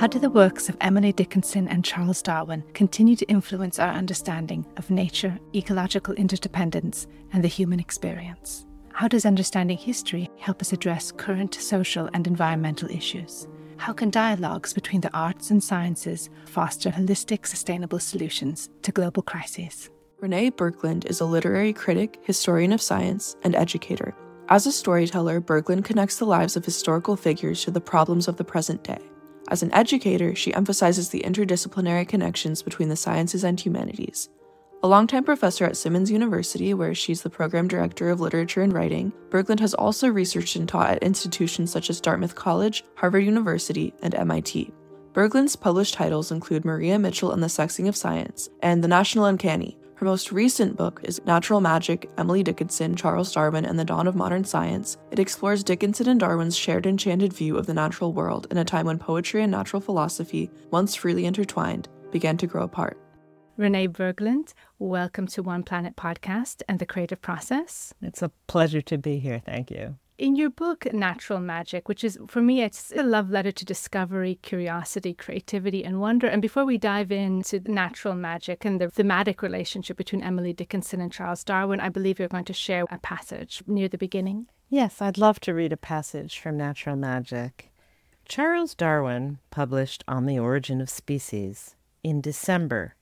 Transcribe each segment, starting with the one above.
How do the works of Emily Dickinson and Charles Darwin continue to influence our understanding of nature, ecological interdependence, and the human experience? How does understanding history help us address current social and environmental issues? How can dialogues between the arts and sciences foster holistic, sustainable solutions to global crises? Renee Berglund is a literary critic, historian of science, and educator. As a storyteller, Berglund connects the lives of historical figures to the problems of the present day. As an educator, she emphasizes the interdisciplinary connections between the sciences and humanities. A longtime professor at Simmons University, where she's the program director of literature and writing, Berglund has also researched and taught at institutions such as Dartmouth College, Harvard University, and MIT. Berglund's published titles include Maria Mitchell and the Sexing of Science and The National Uncanny. Her most recent book is Natural Magic, Emily Dickinson, Charles Darwin, and the Dawn of Modern Science. It explores Dickinson and Darwin's shared enchanted view of the natural world in a time when poetry and natural philosophy, once freely intertwined, began to grow apart. Renee Berglund, welcome to One Planet Podcast and the Creative Process. It's a pleasure to be here. Thank you. In your book, Natural Magic, which is, for me, it's a love letter to discovery, curiosity, creativity, and wonder. And before we dive into Natural Magic and the thematic relationship between Emily Dickinson and Charles Darwin, I believe you're going to share a passage near the beginning. Yes, I'd love to read a passage from Natural Magic. Charles Darwin published On the Origin of Species in December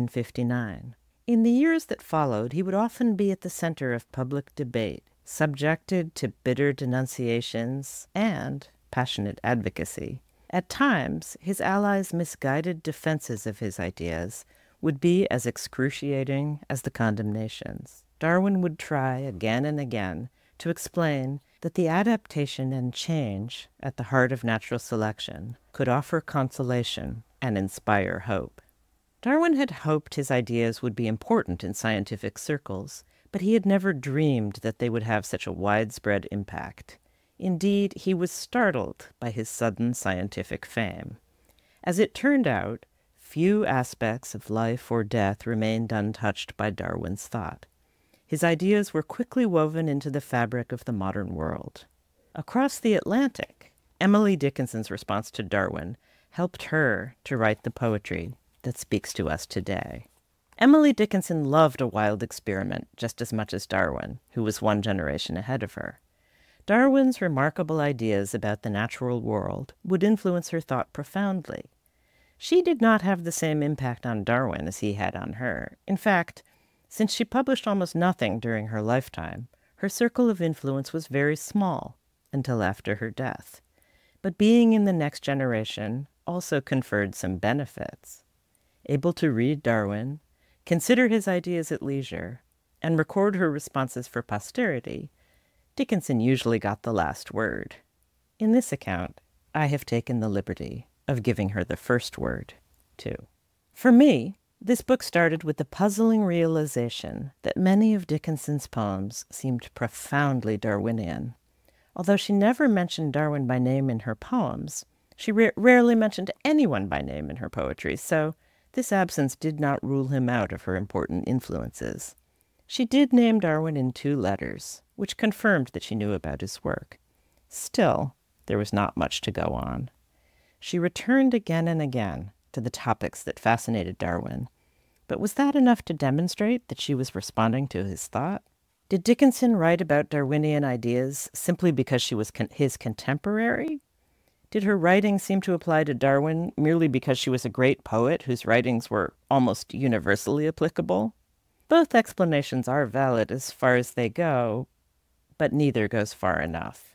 1859. In the years that followed, he would often be at the center of public debate, subjected to bitter denunciations and passionate advocacy. At times, his allies' misguided defenses of his ideas would be as excruciating as the condemnations. Darwin would try again and again to explain that the adaptation and change at the heart of natural selection could offer consolation and inspire hope. Darwin had hoped his ideas would be important in scientific circles, but he had never dreamed that they would have such a widespread impact. Indeed, he was startled by his sudden scientific fame. As it turned out, few aspects of life or death remained untouched by Darwin's thought. His ideas were quickly woven into the fabric of the modern world. Across the Atlantic, Emily Dickinson's response to Darwin helped her to write the poetry that speaks to us today. Emily Dickinson loved a wild experiment just as much as Darwin, who was one generation ahead of her. Darwin's remarkable ideas about the natural world would influence her thought profoundly. She did not have the same impact on Darwin as he had on her. In fact, since she published almost nothing during her lifetime, her circle of influence was very small until after her death. But being in the next generation also conferred some benefits. Able to read Darwin, consider his ideas at leisure, and record her responses for posterity, Dickinson usually got the last word. In this account, I have taken the liberty of giving her the first word, too. For me, this book started with the puzzling realization that many of Dickinson's poems seemed profoundly Darwinian. Although she never mentioned Darwin by name in her poems, she rarely mentioned anyone by name in her poetry, so this absence did not rule him out of her important influences. She did name Darwin in 2 letters, which confirmed that she knew about his work. Still, there was not much to go on. She returned again and again to the topics that fascinated Darwin, but was that enough to demonstrate that she was responding to his thought? Did Dickinson write about Darwinian ideas simply because she was his contemporary? Did her writing seem to apply to Darwin merely because she was a great poet whose writings were almost universally applicable? Both explanations are valid as far as they go, but neither goes far enough.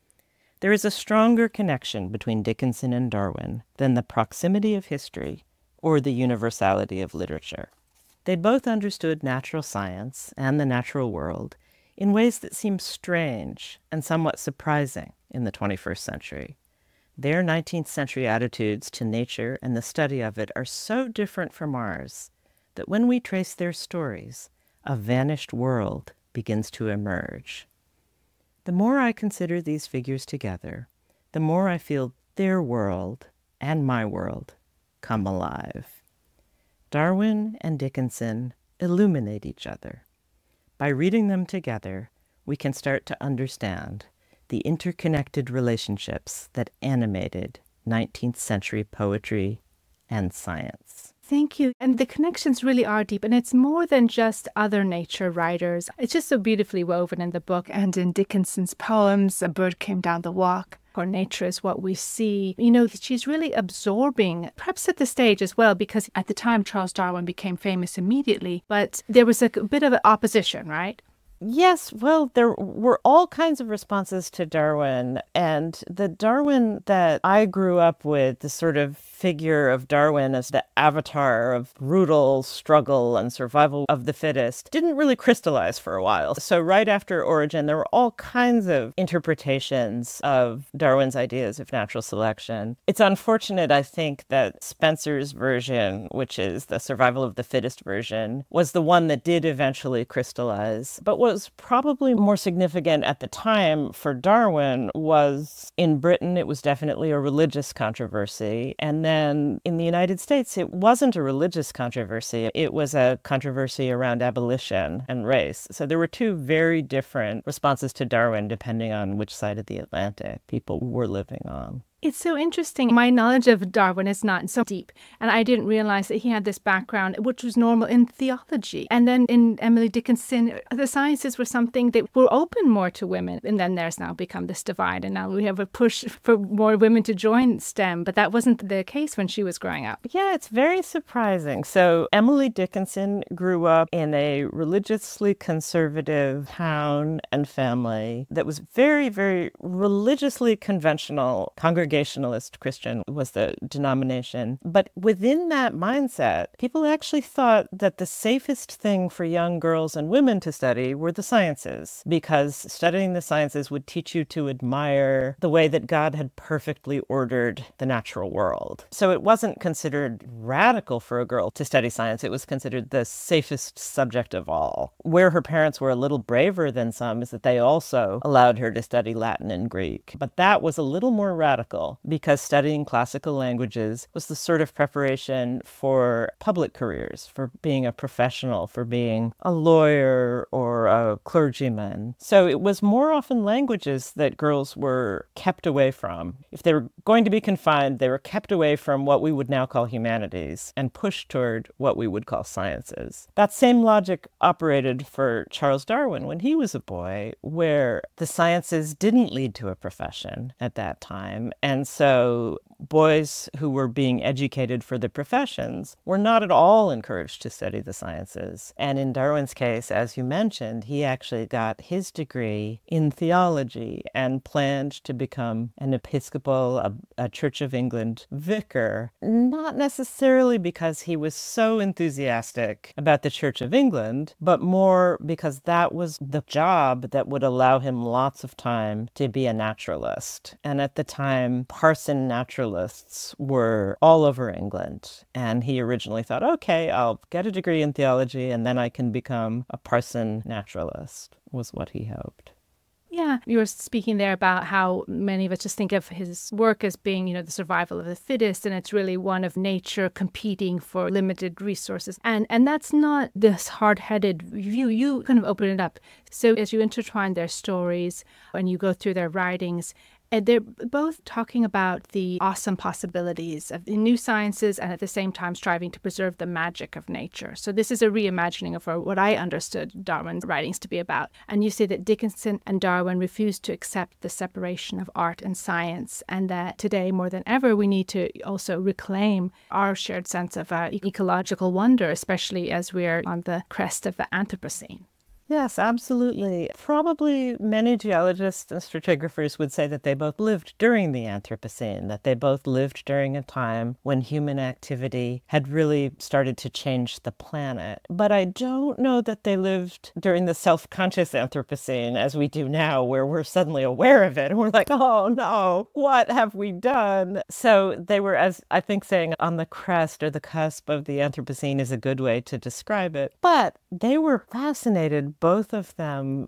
There is a stronger connection between Dickinson and Darwin than the proximity of history or the universality of literature. They both understood natural science and the natural world in ways that seem strange and somewhat surprising in the 21st century. Their 19th century attitudes to nature and the study of it are so different from ours that when we trace their stories, a vanished world begins to emerge. The more I consider these figures together, the more I feel their world and my world come alive. Darwin and Dickinson illuminate each other. By reading them together, we can start to understand the interconnected relationships that animated 19th century poetry and science. Thank you. And the connections really are deep. And it's more than just other nature writers. It's just so beautifully woven in the book and in Dickinson's poems, A Bird Came Down the Walk, or Nature is What We See. You know, she's really absorbing, perhaps at the stage as well, because at the time Charles Darwin became famous immediately, but there was a bit of opposition, right? Yes, well, there were all kinds of responses to Darwin, and the Darwin that I grew up with, the sort of figure of Darwin as the avatar of brutal struggle and survival of the fittest, didn't really crystallize for a while. So right after Origin, there were all kinds of interpretations of Darwin's ideas of natural selection. It's unfortunate, I think, that Spencer's version, which is the survival of the fittest version, was the one that did eventually crystallize. But what was probably more significant at the time for Darwin was in Britain, it was definitely a religious controversy. And then in the United States, it wasn't a religious controversy. It was a controversy around abolition and race. So there were two very different responses to Darwin depending on which side of the Atlantic people were living on. It's so interesting. My knowledge of Darwin is not so deep, and I didn't realize that he had this background, which was normal in theology. And then in Emily Dickinson, the sciences were something that were open more to women. And then there's now become this divide, and now we have a push for more women to join STEM, but that wasn't the case when she was growing up. Yeah, it's very surprising. So Emily Dickinson grew up in a religiously conservative town and family that was very, very religiously conventional. Congregationalist Christian was the denomination. But within that mindset, people actually thought that the safest thing for young girls and women to study were the sciences, because studying the sciences would teach you to admire the way that God had perfectly ordered the natural world. So it wasn't considered radical for a girl to study science. It was considered the safest subject of all. Where her parents were a little braver than some is that they also allowed her to study Latin and Greek. But that was a little more radical, because studying classical languages was the sort of preparation for public careers, for being a professional, for being a lawyer or a clergyman. So it was more often languages that girls were kept away from. If they were going to be confined, they were kept away from what we would now call humanities and pushed toward what we would call sciences. That same logic operated for Charles Darwin when he was a boy, where the sciences didn't lead to a profession at that time. And so boys who were being educated for the professions were not at all encouraged to study the sciences. And in Darwin's case, as you mentioned, he actually got his degree in theology and planned to become an Episcopal, a Church of England vicar, not necessarily because he was so enthusiastic about the Church of England, but more because that was the job that would allow him lots of time to be a naturalist. And at the time, parson naturalists were all over England. And he originally thought, okay, I'll get a degree in theology and then I can become a parson naturalist, was what he hoped. Yeah, you were speaking there about how many of us just think of his work as being, you know, the survival of the fittest, and it's really one of nature competing for limited resources. And that's not this hard-headed view. You kind of open it up. So as you intertwine their stories and you go through their writings, and they're both talking about the awesome possibilities of the new sciences and at the same time striving to preserve the magic of nature. So this is a reimagining of what I understood Darwin's writings to be about. And you say that Dickinson and Darwin refused to accept the separation of art and science, and that today more than ever we need to also reclaim our shared sense of ecological wonder, especially as we're on the crest of the Anthropocene. Yes, absolutely. Probably many geologists and stratigraphers would say that they both lived during the Anthropocene, that they both lived during a time when human activity had really started to change the planet. But I don't know that they lived during the self-conscious Anthropocene as we do now, where we're suddenly aware of it and we're like, oh no, what have we done? So they were, as I think saying, on the crest or the cusp of the Anthropocene is a good way to describe it. But they were fascinated both of them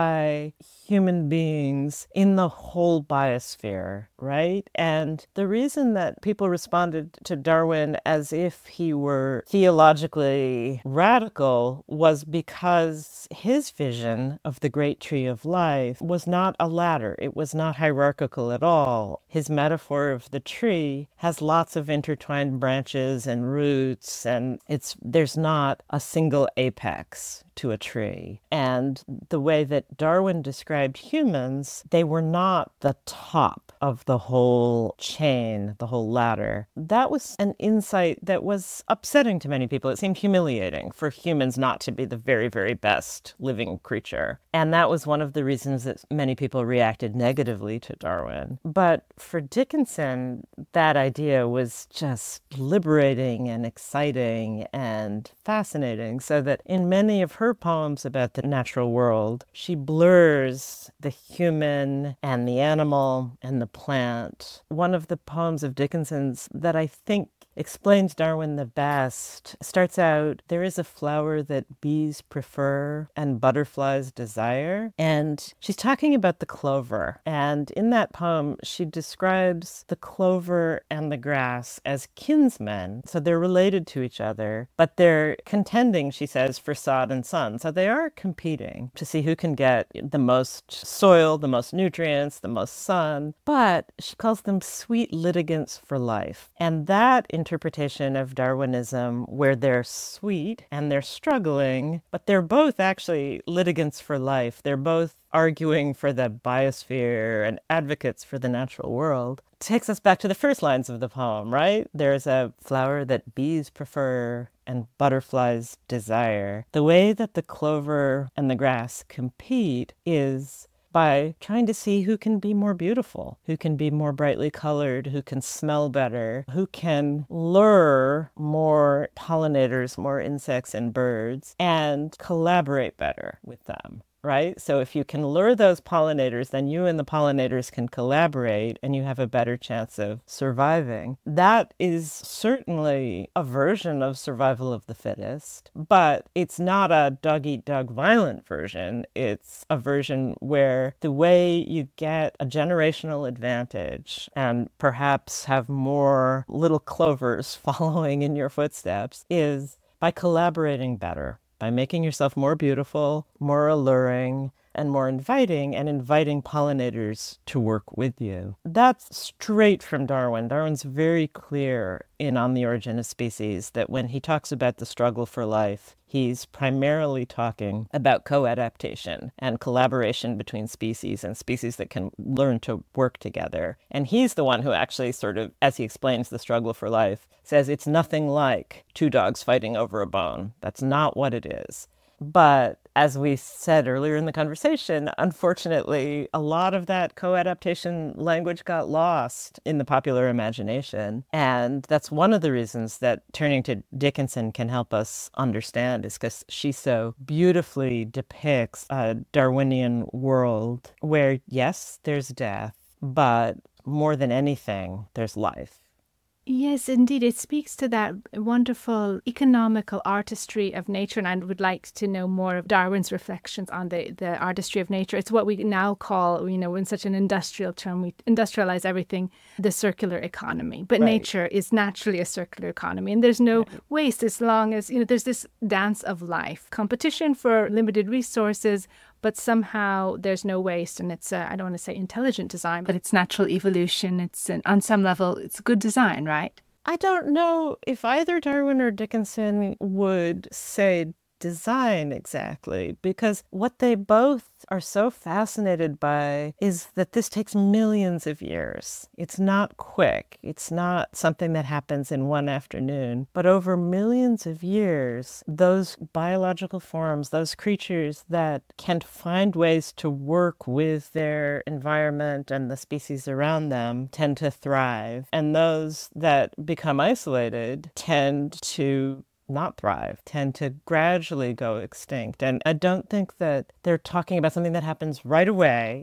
by human beings in the whole biosphere, right? And the reason that people responded to Darwin as if he were theologically radical was because his vision of the great tree of life was not a ladder. It was not hierarchical at all. His metaphor of the tree has lots of intertwined branches and roots, and there's not a single apex to a tree. And the way that Darwin described humans, they were not the top of the whole chain, the whole ladder. That was an insight that was upsetting to many people. It seemed humiliating for humans not to be the very, very best living creature. And that was one of the reasons that many people reacted negatively to Darwin. But for Dickinson, that idea was just liberating and exciting and fascinating, so that in many of her poems about the natural world, she blurs the human and the animal and the plant. One of the poems of Dickinson's that I think explains Darwin the best starts out, "There is a flower that bees prefer and butterflies desire." And she's talking about the clover. And in that poem, she describes the clover and the grass as kinsmen. So they're related to each other, but they're contending, she says, for sod and sun. So they are competing to see who can get the most soil, the most nutrients, the most sun. But she calls them sweet litigants for life. And that interpretation of Darwinism, where they're sweet and they're struggling, but they're both actually litigants for life. They're both arguing for the biosphere and advocates for the natural world, takes us back to the first lines of the poem, right? There's a flower that bees prefer and butterflies desire. The way that the clover and the grass compete is by trying to see who can be more beautiful, who can be more brightly colored, who can smell better, who can lure more pollinators, more insects and birds, and collaborate better with them. Right? So if you can lure those pollinators, then you and the pollinators can collaborate and you have a better chance of surviving. That is certainly a version of survival of the fittest, but it's not a dog-eat-dog violent version. It's a version where the way you get a generational advantage and perhaps have more little clovers following in your footsteps is by collaborating better, by making yourself more beautiful, more alluring, and more inviting, and inviting pollinators to work with you. That's straight from Darwin. Darwin's very clear in On the Origin of Species that when he talks about the struggle for life, he's primarily talking about co-adaptation and collaboration between species and species that can learn to work together. And he's the one who actually sort of, as he explains the struggle for life, says it's nothing like two dogs fighting over a bone. That's not what it is. But as we said earlier in the conversation, unfortunately, a lot of that co-adaptation language got lost in the popular imagination. And that's one of the reasons that turning to Dickinson can help us understand, is because she so beautifully depicts a Darwinian world where, yes, there's death, but more than anything, there's life. Yes, indeed. It speaks to that wonderful economical artistry of nature. And I would like to know more of Darwin's reflections on the artistry of nature. It's what we now call, in such an industrial term, we industrialize everything, the circular economy. But Right. nature is naturally a circular economy. And there's no waste as long as, there's this dance of life, competition for limited resources, but somehow there's no waste, and it's I don't want to say intelligent design, but it's natural evolution. On some level, it's good design, right? I don't know if either Darwin or Dickinson would say design exactly, because what they both are so fascinated by is that this takes millions of years. It's not quick. It's not something that happens in one afternoon, but over millions of years, those biological forms, those creatures that can find ways to work with their environment and the species around them tend to thrive. And those that become isolated tend to not thrive, tend to gradually go extinct. And I don't think that they're talking about something that happens right away. It's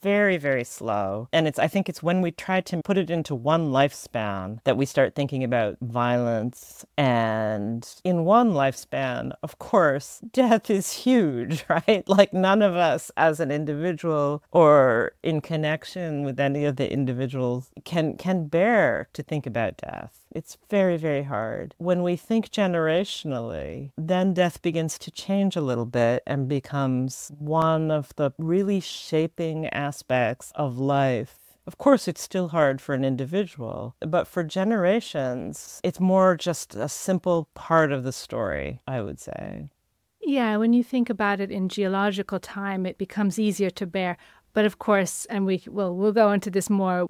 very, very slow. And I think it's when we try to put it into one lifespan that we start thinking about violence. And in one lifespan, of course, death is huge, right? Like none of us as an individual or in connection with any of the individuals can bear to think about death. It's very, very hard. When we think generationally, then death begins to change a little bit and becomes one of the really shaping aspects of life. Of course, it's still hard for an individual, but for generations, it's more just a simple part of the story, I would say. Yeah, when you think about it in geological time, it becomes easier to bear. But of course, and we'll go into this more,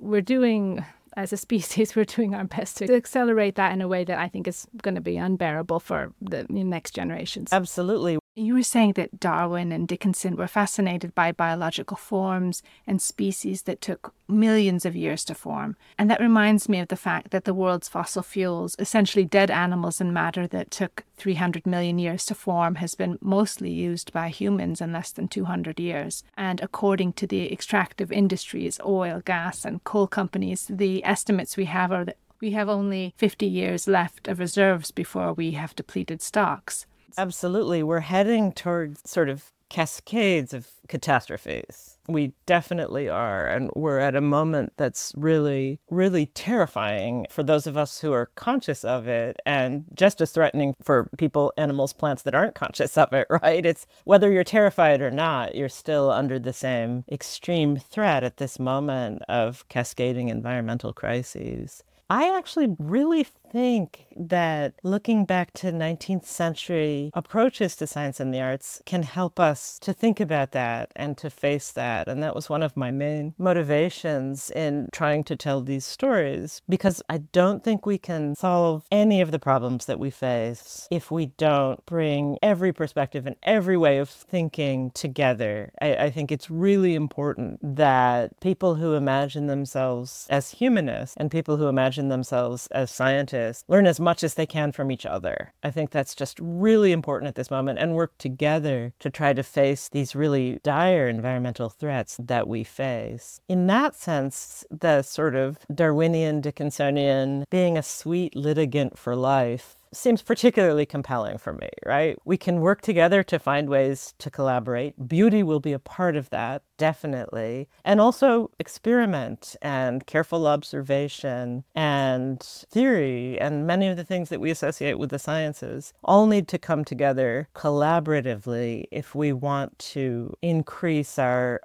as a species, we're doing our best to accelerate that in a way that I think is going to be unbearable for the next generations. Absolutely. You were saying that Darwin and Dickinson were fascinated by biological forms and species that took millions of years to form. And that reminds me of the fact that the world's fossil fuels, essentially dead animals and matter that took 300 million years to form, has been mostly used by humans in less than 200 years. And according to the extractive industries, oil, gas, and coal companies, the estimates we have are that we have only 50 years left of reserves before we have depleted stocks. Absolutely. We're heading towards sort of cascades of catastrophes. We definitely are. And we're at a moment that's really, really terrifying for those of us who are conscious of it, and just as threatening for people, animals, plants that aren't conscious of it, right? It's whether you're terrified or not, you're still under the same extreme threat at this moment of cascading environmental crises. I actually really think that looking back to 19th century approaches to science and the arts can help us to think about that and to face that. And that was one of my main motivations in trying to tell these stories, because I don't think we can solve any of the problems that we face if we don't bring every perspective and every way of thinking together. I think it's really important that people who imagine themselves as humanists and people who imagine themselves as scientists learn as much as they can from each other. I think that's just really important at this moment, and work together to try to face these really dire environmental threats that we face. In that sense, the sort of Darwinian, Dickinsonian, being a sweet litigant for life seems particularly compelling for me, right? We can work together to find ways to collaborate. Beauty will be a part of that, definitely. And also experiment and careful observation and theory and many of the things that we associate with the sciences all need to come together collaboratively if we want to increase our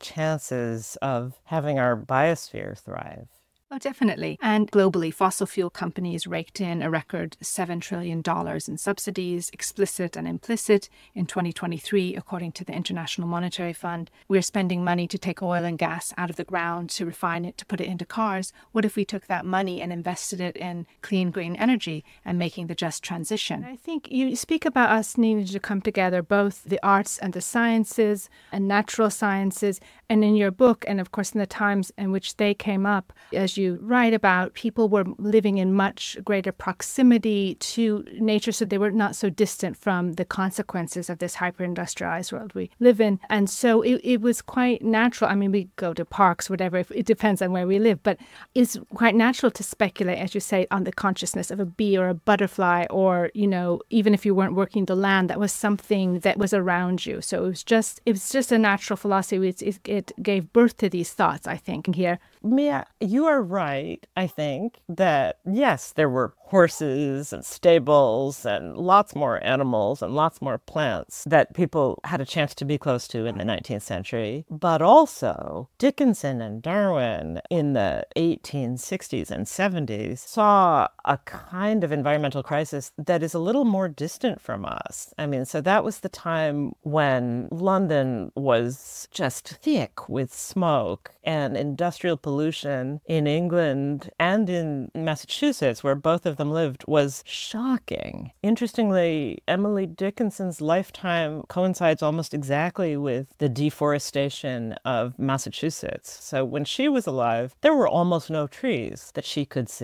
chances of having our biosphere thrive. Oh, definitely. And globally, fossil fuel companies raked in a record $7 trillion in subsidies, explicit and implicit, in 2023, according to the International Monetary Fund. We're spending money to take oil and gas out of the ground, to refine it, to put it into cars. What if we took that money and invested it in clean, green energy and making the just transition? I think you speak about us needing to come together, both the arts and the sciences and natural sciences. And in your book, and of course in the times in which they came up, as you write about, people were living in much greater proximity to nature, so they were not so distant from the consequences of this hyper-industrialized world we live in. And so it was quite natural. I mean, we go to parks, whatever, it depends on where we live, but it's quite natural to speculate, as you say, on the consciousness of a bee or a butterfly, or, you know, even if you weren't working the land, that was something that was around you. So it was just a natural philosophy. It gave birth to these thoughts, I think, here. Mia, you are right, I think, that yes, there were horses and stables and lots more animals and lots more plants that people had a chance to be close to in the 19th century. But also, Dickinson and Darwin in the 1860s and 70s saw a kind of environmental crisis that is a little more distant from us. I mean, so that was the time when London was just thick with smoke and industrial pollution in England and in Massachusetts, where both of them lived, was shocking. Interestingly, Emily Dickinson's lifetime coincides almost exactly with the deforestation of Massachusetts. So when she was alive, there were almost no trees that she could see.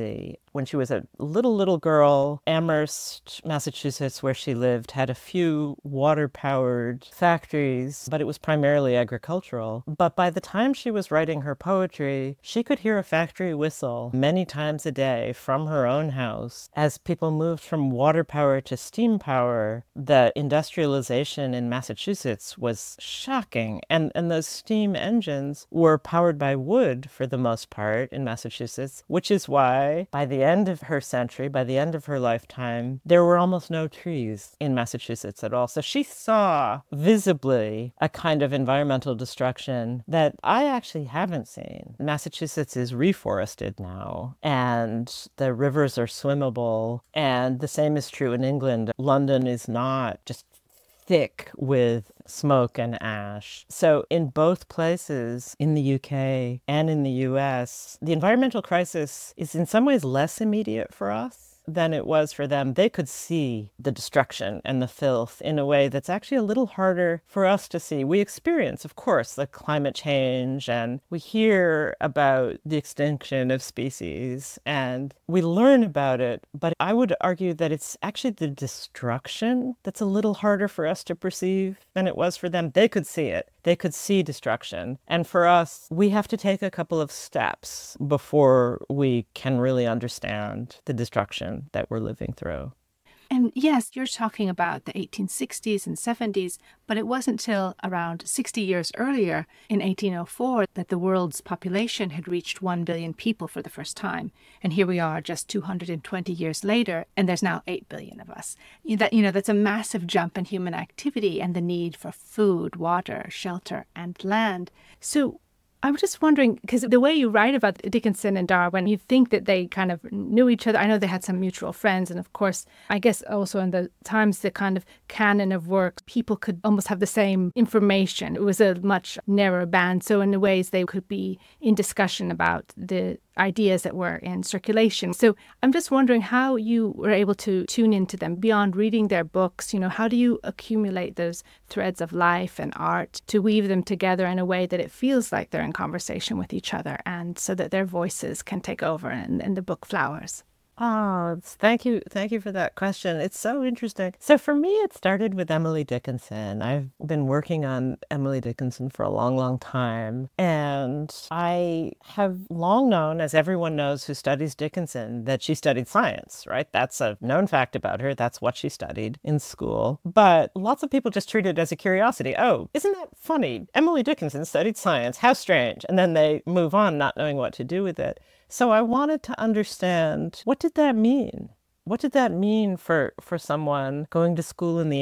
when she was a little girl, Amherst, Massachusetts, where she lived, had a few water-powered factories, but it was primarily agricultural. But by the time she was writing her poetry, she could hear a factory whistle many times a day from her own house. As people moved from water power to steam power, the industrialization in Massachusetts was shocking. And those steam engines were powered by wood for the most part in Massachusetts, which is why by the end of her century, by the end of her lifetime, there were almost no trees in Massachusetts at all. So she saw visibly a kind of environmental destruction that I actually haven't seen. Massachusetts is reforested now, and the rivers are swimmable, and the same is true in England. London is not just thick with smoke and ash. So in both places, in the UK and in the US, the environmental crisis is in some ways less immediate for us than it was for them. They could see the destruction and the filth in a way that's actually a little harder for us to see. We experience, of course, the climate change, and we hear about the extinction of species, and we learn about it, but I would argue that it's actually the destruction that's a little harder for us to perceive than it was for them. They could see it. They could see destruction. And for us, we have to take a couple of steps before we can really understand the destruction that we're living through. And yes, you're talking about the 1860s and 70s, but it wasn't till around 60 years earlier, in 1804, that the world's population had reached 1 billion people for the first time. And here we are just 220 years later, and there's now 8 billion of us. That's a massive jump in human activity and the need for food, water, shelter, and land. So I was just wondering, because the way you write about Dickinson and Darwin, you think that they kind of knew each other. I know they had some mutual friends. And of course, I guess also in the times, the kind of canon of work, people could almost have the same information. It was a much narrower band. So in ways, they could be in discussion about the ideas that were in circulation. So I'm just wondering how you were able to tune into them beyond reading their books. How do you accumulate those threads of life and art to weave them together in a way that it feels like they're in conversation with each other, and so that their voices can take over and the book flowers? Oh, thank you. Thank you for that question. It's so interesting. So for me, it started with Emily Dickinson. I've been working on Emily Dickinson for a long, long time. And I have long known, as everyone knows who studies Dickinson, that she studied science, right? That's a known fact about her. That's what she studied in school. But lots of people just treat it as a curiosity. Oh, isn't that funny? Emily Dickinson studied science. How strange. And then they move on, not knowing what to do with it. So I wanted to understand, what did that mean? What did that mean for someone going to school in the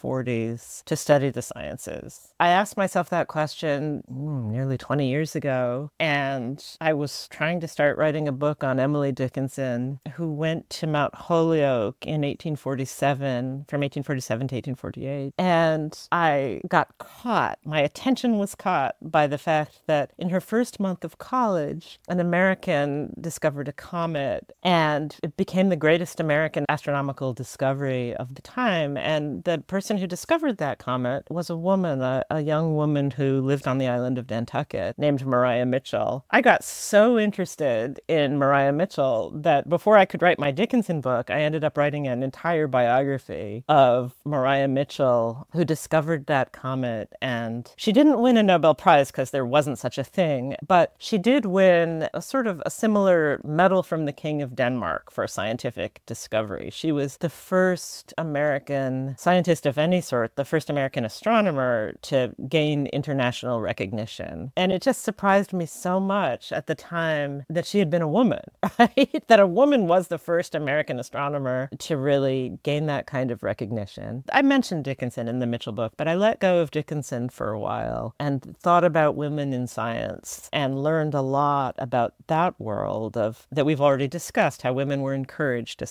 1840s to study the sciences? I asked myself that question nearly 20 years ago, and I was trying to start writing a book on Emily Dickinson, who went to Mount Holyoke in 1847, from 1847 to 1848. And I got caught. My attention was caught by the fact that in her first month of college, an American discovered a comet, and it became the greatest American astronomical discovery of the time. And the person who discovered that comet was a woman, a young woman who lived on the island of Nantucket named Maria Mitchell. I got so interested in Maria Mitchell that before I could write my Dickinson book, I ended up writing an entire biography of Maria Mitchell, who discovered that comet. And she didn't win a Nobel Prize because there wasn't such a thing, but she did win a sort of a similar medal from the King of Denmark for scientific discovery. She was the first American scientist of any sort, the first American astronomer to gain international recognition. And it just surprised me so much at the time that she had been a woman, right? That a woman was the first American astronomer to really gain that kind of recognition. I mentioned Dickinson in the Mitchell book, but I let go of Dickinson for a while and thought about women in science and learned a lot about that world that we've already discussed, how women were encouraged to study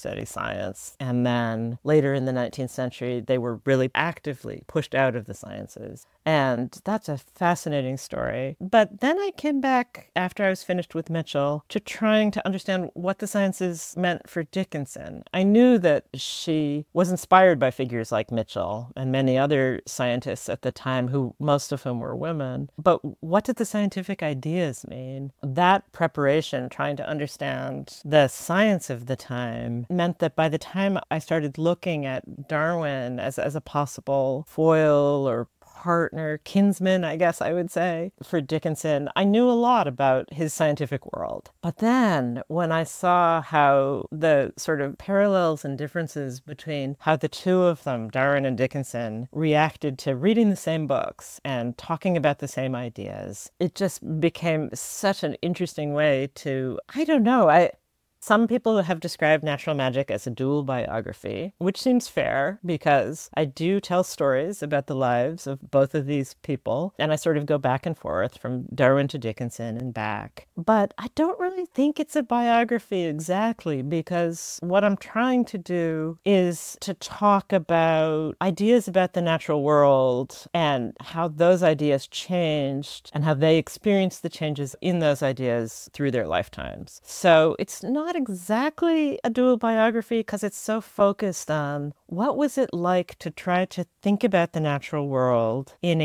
study science. And then later in the 19th century, they were really actively pushed out of the sciences. And that's a fascinating story. But then I came back after I was finished with Mitchell to trying to understand what the sciences meant for Dickinson. I knew that she was inspired by figures like Mitchell and many other scientists at the time, who most of whom were women. But what did the scientific ideas mean? That preparation, trying to understand the science of the time, meant that by the time I started looking at Darwin as a possible foil or partner, kinsman, I guess I would say, for Dickinson, I knew a lot about his scientific world. But then when I saw how the sort of parallels and differences between how the two of them, Darwin and Dickinson, reacted to reading the same books and talking about the same ideas, it just became such an interesting way to, I don't know, some people have described Natural Magic as a dual biography, which seems fair because I do tell stories about the lives of both of these people, and I sort of go back and forth from Darwin to Dickinson and back. But I don't really think it's a biography exactly, because what I'm trying to do is to talk about ideas about the natural world and how those ideas changed and how they experienced the changes in those ideas through their lifetimes. So it's not exactly a dual biography because it's so focused on what was it like to try to think about the natural world in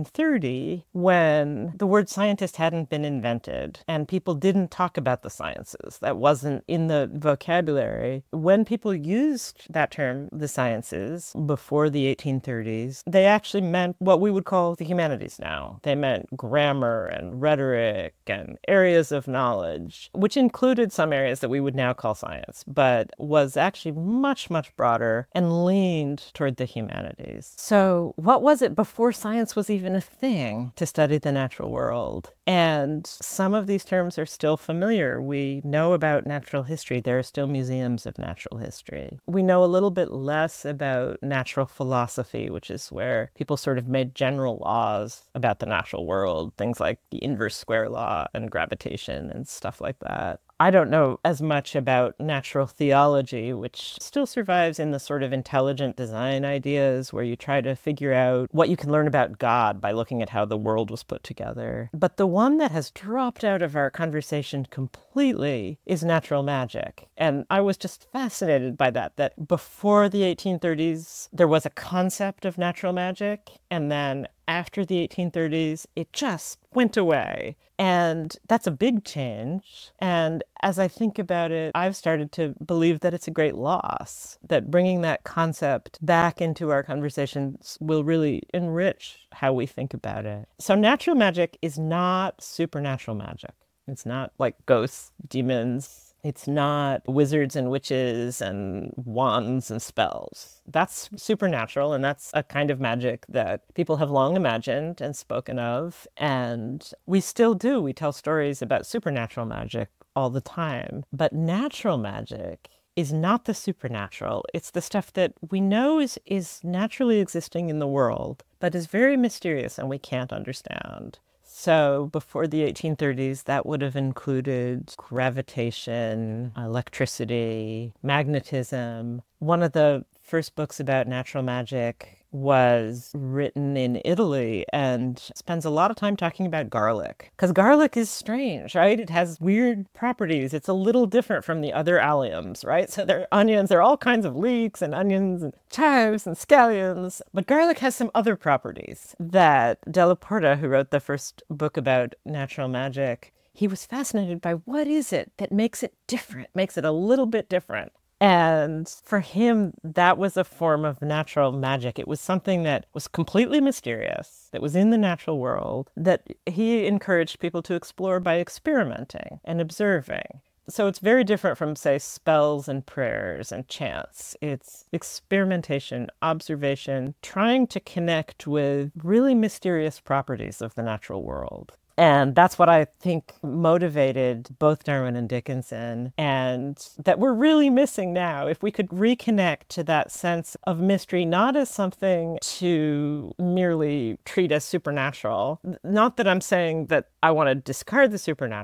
1830 when the word scientist hadn't been invented and people didn't talk about the sciences. That wasn't in the vocabulary. When people used that term, the sciences, before the 1830s, they actually meant what we would call the humanities now. They meant grammar and rhetoric and areas of knowledge, which included some areas that we would now call science, but was actually much, much broader and leaned toward the humanities. So what was it before science was even a thing to study the natural world? And some of these terms are still familiar. We know about natural history. There are still museums of natural history. We know a little bit less about natural philosophy, which is where people sort of made general laws about the natural world, things like the inverse square law and gravitation and stuff like that. I don't know as much about natural theology, which still survives in the sort of intelligent design ideas where you try to figure out what you can learn about God by looking at how the world was put together. But the one that has dropped out of our conversation completely is natural magic. And I was just fascinated by that before the 1830s, there was a concept of natural magic, and then after the 1830s, it just went away. And that's a big change. And as I think about it, I've started to believe that it's a great loss, that bringing that concept back into our conversations will really enrich how we think about it. So natural magic is not supernatural magic. It's not like ghosts, demons. It's not wizards and witches and wands and spells. That's supernatural, and that's a kind of magic that people have long imagined and spoken of, and we still do. We tell stories about supernatural magic all the time. But natural magic is not the supernatural. It's the stuff that we know is naturally existing in the world, but is very mysterious and we can't understand. So before the 1830s, that would have included gravitation, electricity, magnetism. One of the first books about natural magic was written in Italy and spends a lot of time talking about garlic. Because garlic is strange, right? It has weird properties. It's a little different from the other alliums, right? So there are onions, there are all kinds of leeks and onions and chives and scallions. But garlic has some other properties that Della Porta, who wrote the first book about natural magic, he was fascinated by what is it that makes it different, makes it a little bit different. And for him, that was a form of natural magic. It was something that was completely mysterious, that was in the natural world, that he encouraged people to explore by experimenting and observing. So it's very different from, say, spells and prayers and chants. It's experimentation, observation, trying to connect with really mysterious properties of the natural world. And that's what I think motivated both Darwin and Dickinson, and that we're really missing now. If we could reconnect to that sense of mystery, not as something to merely treat as supernatural. Not that I'm saying that I want to discard the supernatural,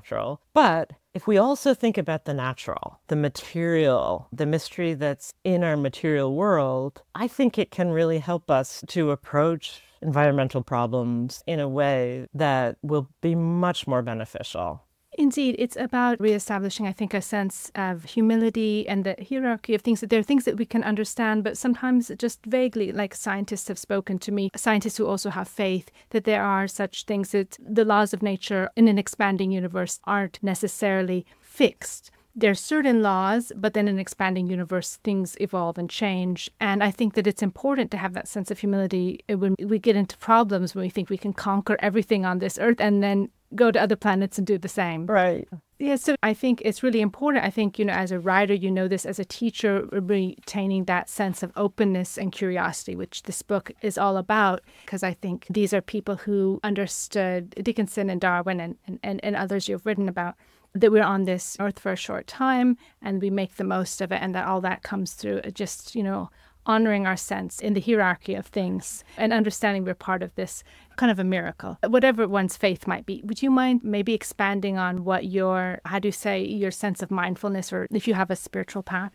But if we also think about the natural, the material, the mystery that's in our material world, I think it can really help us to approach environmental problems in a way that will be much more beneficial. Indeed, it's about reestablishing, I think, a sense of humility and the hierarchy of things. That there are things that we can understand, but sometimes just vaguely, like scientists have spoken to me, scientists who also have faith, that there are such things that the laws of nature in an expanding universe aren't necessarily fixed. There are certain laws, but then in an expanding universe, things evolve and change. And I think that it's important to have that sense of humility when we get into problems, when we think we can conquer everything on this earth and then go to other planets and do the same. Right. Yeah, so I think it's really important. I think, as a writer, this, as a teacher, retaining that sense of openness and curiosity, which this book is all about, because I think these are people who understood Dickinson and Darwin and others you've written about, that we're on this earth for a short time and we make the most of it, and that all that comes through just, honoring our sense in the hierarchy of things and understanding we're part of this kind of a miracle, whatever one's faith might be. Would you mind maybe expanding on what your sense of mindfulness, or if you have a spiritual path?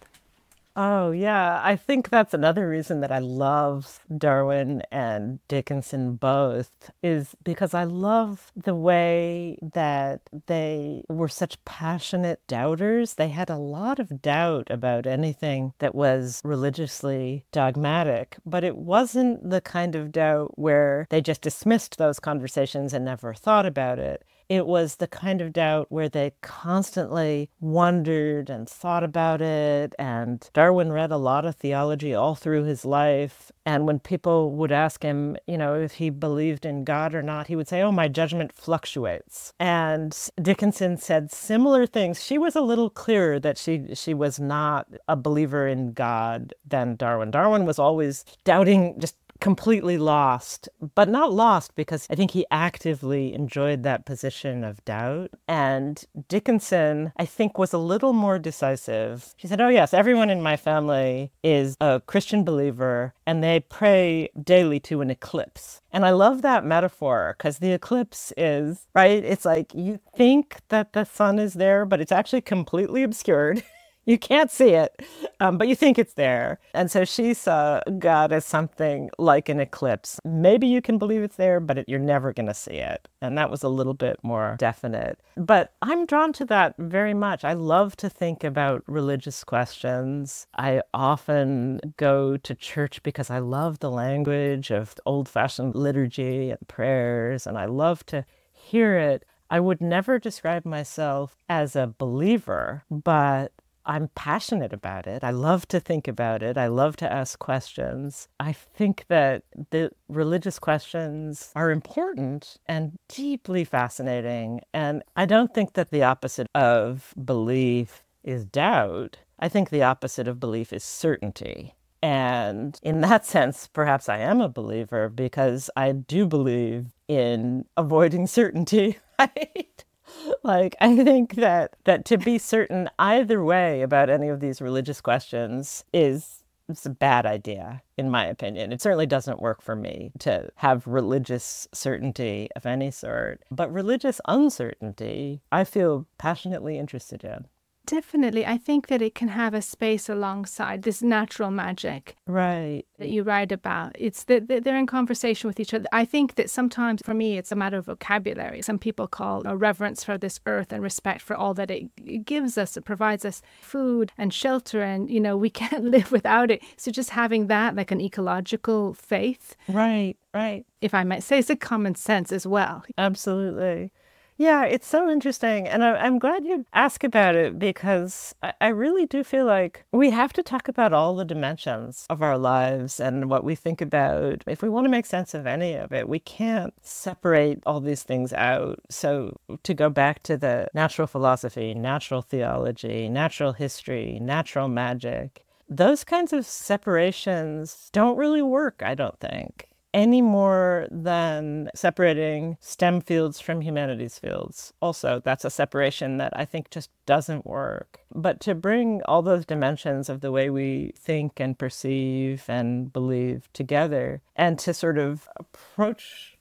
Oh, yeah. I think that's another reason that I love Darwin and Dickinson both, is because I love the way that they were such passionate doubters. They had a lot of doubt about anything that was religiously dogmatic, but it wasn't the kind of doubt where they just dismissed those conversations and never thought about it. It was the kind of doubt where they constantly wondered and thought about it. And Darwin read a lot of theology all through his life. And when people would ask him, if he believed in God or not, he would say, "Oh, my judgment fluctuates." And Dickinson said similar things. She was a little clearer that she was not a believer in God than Darwin. Darwin was always doubting, just completely lost, but not lost because I think he actively enjoyed that position of doubt. And Dickinson, I think, was a little more decisive. She said, "Oh yes, everyone in my family is a Christian believer and they pray daily to an eclipse." And I love that metaphor because the eclipse is, right? It's like you think that the sun is there, but it's actually completely obscured. You can't see it, but you think it's there. And so she saw God as something like an eclipse. Maybe you can believe it's there, but you're never going to see it. And that was a little bit more definite. But I'm drawn to that very much. I love to think about religious questions. I often go to church because I love the language of old-fashioned liturgy and prayers, and I love to hear it. I would never describe myself as a believer, but I'm passionate about it. I love to think about it. I love to ask questions. I think that the religious questions are important and deeply fascinating. And I don't think that the opposite of belief is doubt. I think the opposite of belief is certainty. And in that sense, perhaps I am a believer because I do believe in avoiding certainty, right? Like, I think that to be certain either way about any of these religious questions it's a bad idea, in my opinion. It certainly doesn't work for me to have religious certainty of any sort. But religious uncertainty, I feel passionately interested in. Definitely. I think that it can have a space alongside this natural magic. Right. That you write about. It's that they're in conversation with each other. I think that sometimes, for me, it's a matter of vocabulary. Some people call a reverence for this earth and respect for all that it gives us. It provides us food and shelter, and, we can't live without it. So just having that, like an ecological faith. Right, right. If I might say, it's a common sense as well. Absolutely. Yeah, it's so interesting. And I'm glad you asked about it because I really do feel like we have to talk about all the dimensions of our lives and what we think about. If we want to make sense of any of it, we can't separate all these things out. So to go back to the natural philosophy, natural theology, natural history, natural magic, those kinds of separations don't really work, I don't think, any more than separating STEM fields from humanities fields. Also, that's a separation that I think just doesn't work. But to bring all those dimensions of the way we think and perceive and believe together, and to sort of approach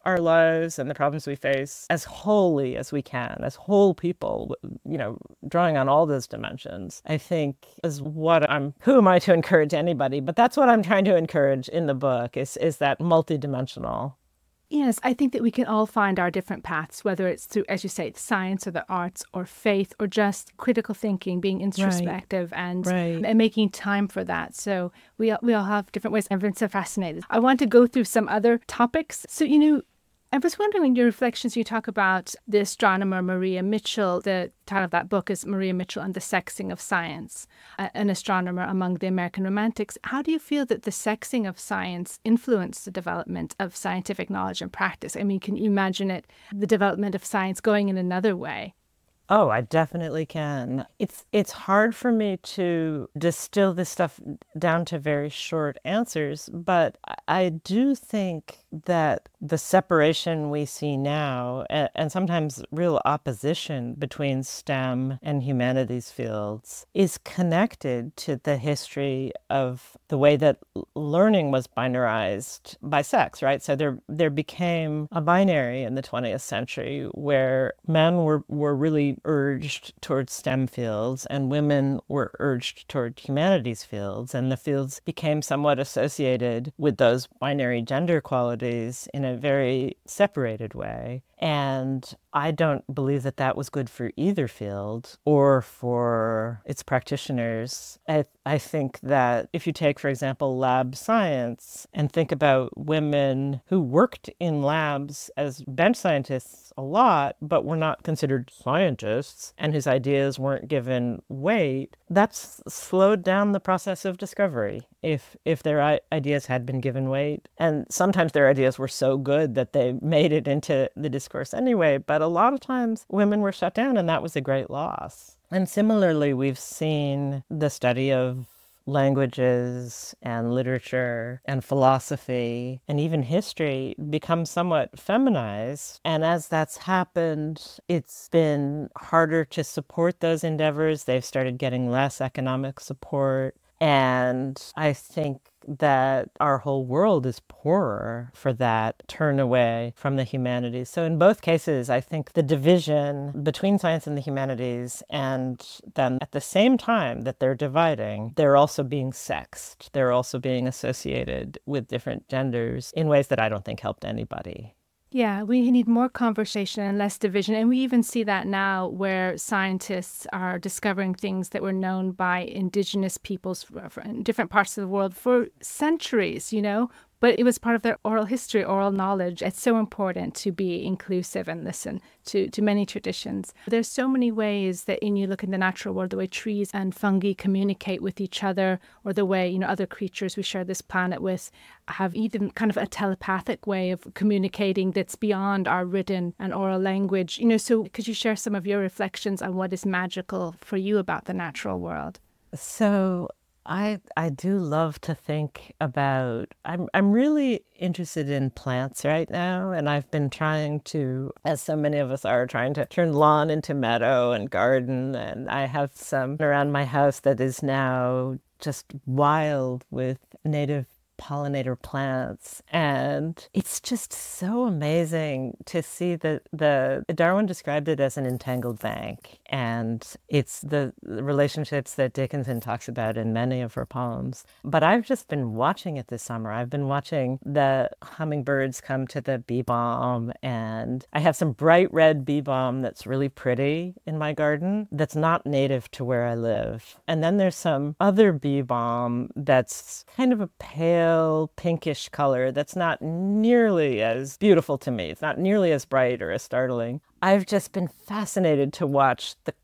our lives and the problems we face as wholly as we can, as whole people, drawing on all those dimensions, I think is who am I to encourage anybody? But that's what I'm trying to encourage in the book is that multidimensional. Yes, I think that we can all find our different paths, whether it's through, as you say, science or the arts or faith or just critical thinking, being introspective and making time for that. So we all have different ways. I've been so fascinated. I want to go through some other topics. So, I was wondering in your reflections, you talk about the astronomer Maria Mitchell. The title of that book is Maria Mitchell and the Sexing of Science, an astronomer among the American Romantics. How do you feel that the sexing of science influenced the development of scientific knowledge and practice? I mean, can you imagine the development of science going in another way? Oh, I definitely can. It's hard for me to distill this stuff down to very short answers, but I do think that the separation we see now, and sometimes real opposition between STEM and humanities fields, is connected to the history of the way that learning was binarized by sex, right? So there became a binary in the 20th century where men were really urged towards STEM fields and women were urged toward humanities fields, and the fields became somewhat associated with those binary gender qualities in a very separated way. And I don't believe that that was good for either field or for its practitioners. I think that if you take, for example, lab science and think about women who worked in labs as bench scientists a lot, but were not considered scientists and whose ideas weren't given weight, that's slowed down the process of discovery if their ideas had been given weight. And sometimes their ideas were so good that they made it into the discourse anyway, but a lot of times women were shut down, and that was a great loss. And similarly, we've seen the study of languages and literature and philosophy and even history become somewhat feminized. And as that's happened, it's been harder to support those endeavors. They've started getting less economic support. And I think that our whole world is poorer for that turn away from the humanities. So in both cases, I think the division between science and the humanities, and then at the same time that they're dividing, they're also being sexed. They're also being associated with different genders in ways that I don't think helped anybody. Yeah, we need more conversation and less division. And we even see that now where scientists are discovering things that were known by indigenous peoples in different parts of the world for centuries, but it was part of their oral history, oral knowledge. It's so important to be inclusive and listen to many traditions. There's so many ways that when you look in the natural world, the way trees and fungi communicate with each other, or the way, other creatures we share this planet with have even kind of a telepathic way of communicating that's beyond our written and oral language. So could you share some of your reflections on what is magical for you about the natural world? So I do love to think about, I'm really interested in plants right now, and I've been trying to, as so many of us are, trying to turn lawn into meadow and garden, and I have some around my house that is now just wild with native pollinator plants. And it's just so amazing to see that Darwin described it as an entangled bank. And it's the relationships that Dickinson talks about in many of her poems. But I've just been watching it this summer. I've been watching the hummingbirds come to the bee balm, and I have some bright red bee balm that's really pretty in my garden that's not native to where I live. And then there's some other bee balm that's kind of a pale pinkish color that's not nearly as beautiful to me. It's not nearly as bright or as startling. I've just been fascinated to watch the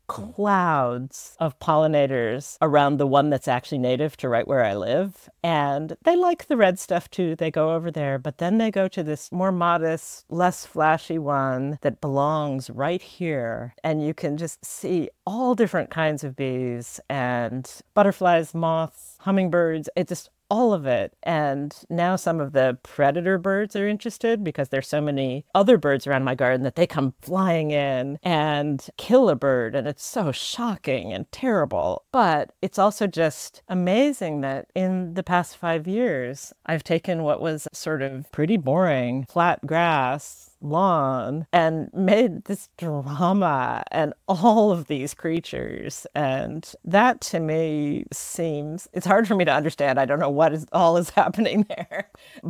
clouds of pollinators around the one that's actually native to right where I live. And they like the red stuff too. They go over there, but then they go to this more modest, less flashy one that belongs right here. And you can just see all different kinds of bees and butterflies, moths, hummingbirds. It just all of it. And now some of the predator birds are interested because there's so many other birds around my garden that they come flying in and kill a bird. And it's so shocking and terrible. But it's also just amazing that in the past 5 years, I've taken what was sort of pretty boring flat grass lawn and made this drama and all of these creatures. And that to me seems, it's hard for me to understand. I don't know what is happening there,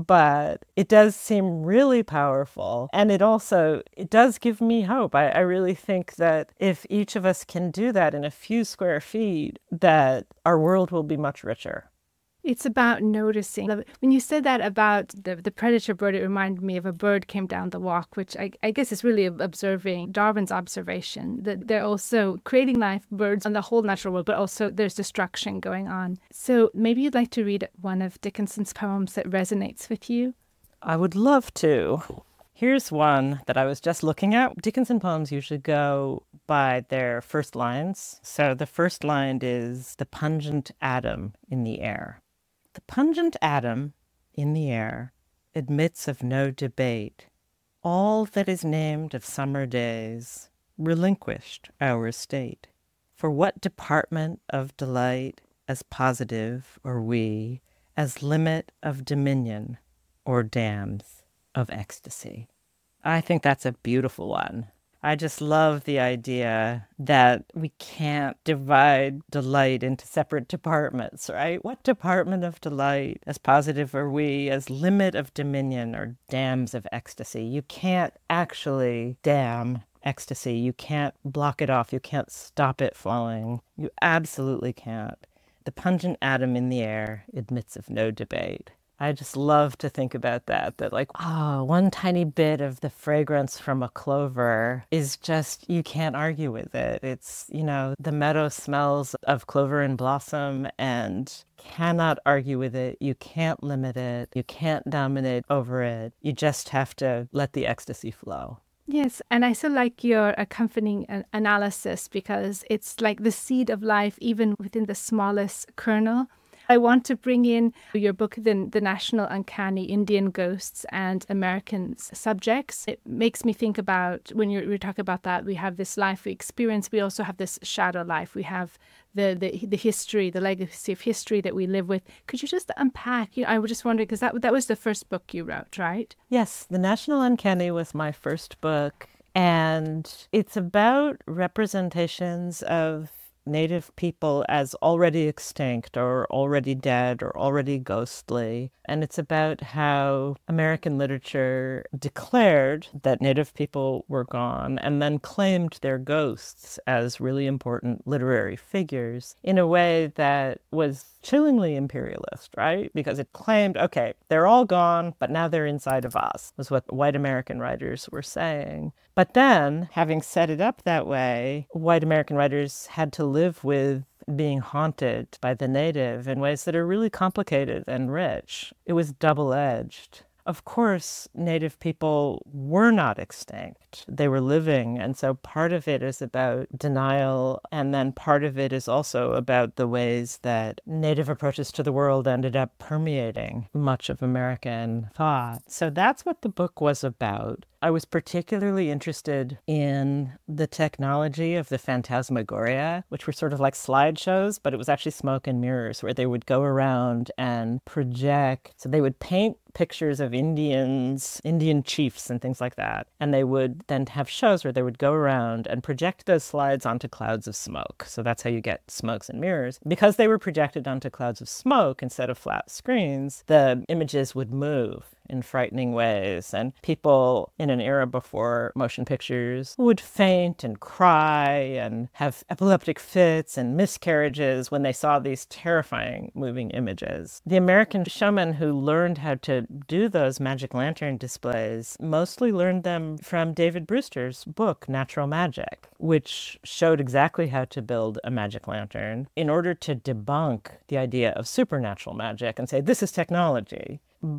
but it does seem really powerful. And it does give me hope. I really think that if each of us can do that in a few square feet, that our world will be much richer. It's about noticing. When you said that about the predator bird, it reminded me of a bird came down the walk, which I guess is really observing Darwin's observation that they're also creating life, birds, on the whole natural world, but also there's destruction going on. So maybe you'd like to read one of Dickinson's poems that resonates with you? I would love to. Here's one that I was just looking at. Dickinson poems usually go by their first lines. So the first line is the pungent atom in the air. The pungent atom in the air admits of no debate. All that is named of summer days relinquished our estate. For what department of delight as positive or we, as limit of dominion or dams of ecstasy? I think that's a beautiful one. I just love the idea that we can't divide delight into separate departments, right? What department of delight, as positive are we, as limit of dominion or dams of ecstasy? You can't actually dam ecstasy. You can't block it off. You can't stop it flowing. You absolutely can't. The pungent atom in the air admits of no debate. I just love to think about that like, one tiny bit of the fragrance from a clover is just, you can't argue with it. It's, the meadow smells of clover and blossom and cannot argue with it. You can't limit it. You can't dominate over it. You just have to let the ecstasy flow. Yes, and I so like your accompanying analysis because it's like the seed of life, even within the smallest kernel. I want to bring in your book, The National Uncanny, Indian Ghosts and American Subjects. It makes me think about, when we talk about that, we have this life we experience, we also have this shadow life. We have the history, the legacy of history that we live with. Could you just unpack? I was just wondering, because that was the first book you wrote, right? Yes, The National Uncanny was my first book, and it's about representations of Native people as already extinct or already dead or already ghostly. And it's about how American literature declared that Native people were gone and then claimed their ghosts as really important literary figures in a way that was chillingly imperialist, right? Because it claimed, okay, they're all gone, but now they're inside of us, was what white American writers were saying. But then, having set it up that way, white American writers had to live with being haunted by the native in ways that are really complicated and rich. It was double-edged. Of course, Native people were not extinct. They were living, and so part of it is about denial, and then part of it is also about the ways that Native approaches to the world ended up permeating much of American thought. So that's what the book was about. I was particularly interested in the technology of the phantasmagoria, which were sort of like slideshows, but it was actually smoke and mirrors where they would go around and project. So they would paint pictures of Indians, Indian chiefs and things like that. And they would then have shows where they would go around and project those slides onto clouds of smoke. So that's how you get smokes and mirrors. Because they were projected onto clouds of smoke instead of flat screens, the images would move in frightening ways. And people in an era before motion pictures would faint and cry and have epileptic fits and miscarriages when they saw these terrifying moving images. The American showmen who learned how to do those magic lantern displays mostly learned them from David Brewster's book, Natural Magic, which showed exactly how to build a magic lantern in order to debunk the idea of supernatural magic and say, this is technology.